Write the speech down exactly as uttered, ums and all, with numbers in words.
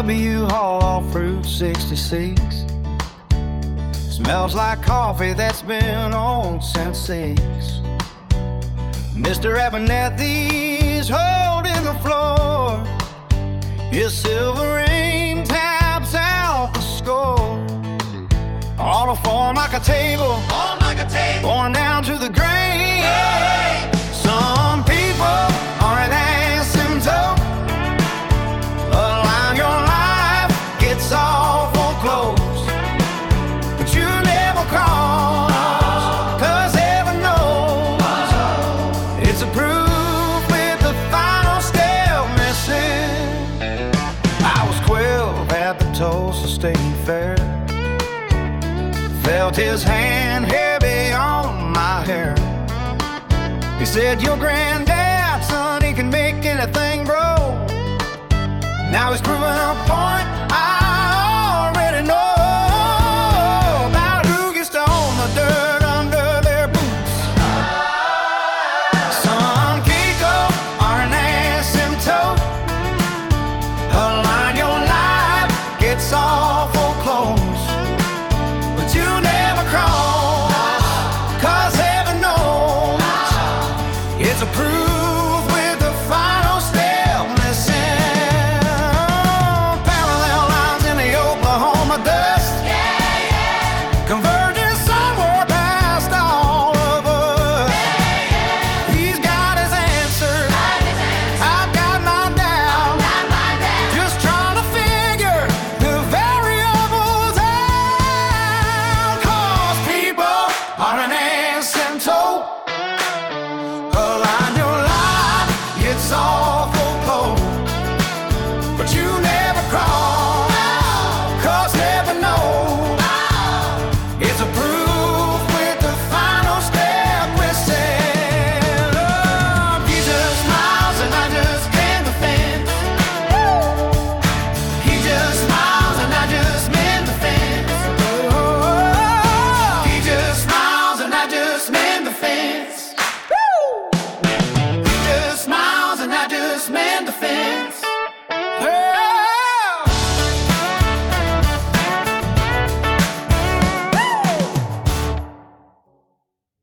W Hall off Route sixty-six. Smells like coffee that's been on since six. Mister Abernethy's holding the floor. His silver ring taps out the score. On a form like a table, On like a table. going down to the grave. Hey! Some people are an asymptote. A line your life gets awful close, but you never cross, 'cause heaven knows it's a proof with the final step missing. I was twelve at the Tulsa State Fair. Felt his hand heavy on my hair. He said, your granddad, son, he can make anything grow. Now he's proving a point